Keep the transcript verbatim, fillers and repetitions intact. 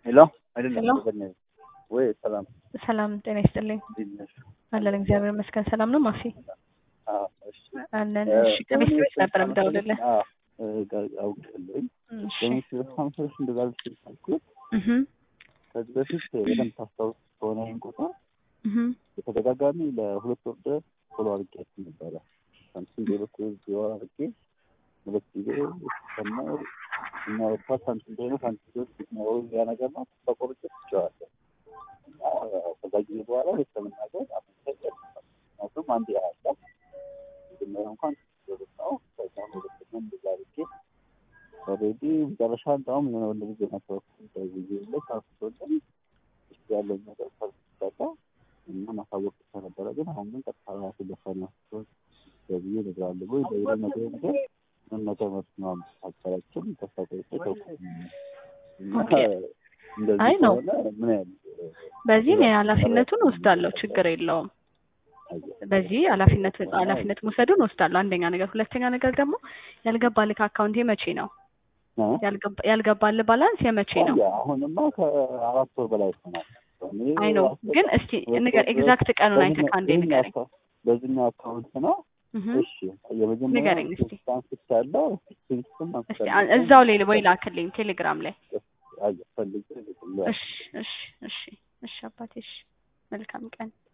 ሄሎ አይደለም ተገኘ ወይ ሰላም ሰላም ጤና ይስጥልኝ አለን እግዚአብሔር ይመስገን ሰላም ነው ማፊ አዎ እሺ አለን እሺ ከቤት ቤት ነበር የምደውልልህ አዎ አውቃለሁ እሺ በሳምንት እንደዛል ሲልኩት እህ ከዚህ በፊት በደንብ ታስታውስ ከሆነ እንቁጣ እህ በተደጋጋሚ ለሁለት ወር ድረስ ፎሎ አድርጌያት ነበር ሳምሰንግ ዴቨሎፐር ዲዋር አድርጌ ሁለት ጊዜ ሰማው እና ወጣት እንደሆነ ሳንቲዶስ ነው ያ ነገር ነው ተቆርጬ ትችላለህ ከዛ ጊዜ በኋላ ለተመናገር አሁን አንድ ያህል ግን እንኳን ነው ታውቃለህ ነው እንደዛልክ ኦሬዲ ደረሻን ታውም ነው እንደዚህ ነው እንደዚህ ነው ታውቃለህ ያለው ነገር ፈርታ እና ማሳወቅ ተነበረ ግን አሁን ግን ተጣራ ስለፈና ስለዚህ ይደራል ወይ ደይረ ነገር ነገር ምን ነገር ነው አጣራችን ተሳተፈው ኦኬ አይ ነው በዚህ ነው ኃላፊነቱን ወስዳለሁ ችግር የለውም በዚህ ኃላፊነት ኃላፊነት መውሰዱን ወስዳለሁ አንደኛ ነገር ሁለተኛ ነገር ደግሞ ያልገባልህ አካውንት የመቼ ነው ያልገባ ያልገባልህ ባላንስ የመቼ ነው አሁንማ ከአራት ወር በላይ ነው አይ ነው ግን እስቲ ነገር ኤግዛክት ቀኑን አይተህ ካንዴ ንገረኝ በዚህኛው አካውንት ነው እሺ የመጀመሪያ ትራንስፈር ያለው ሲስተም እስቲ እዛው ላይ ወይ ላክልኝ ቴሌግራም ላይ አይ ፈልግ እሺ እሺ እሺ እሺ አባቴ እሺ መልካም ቀን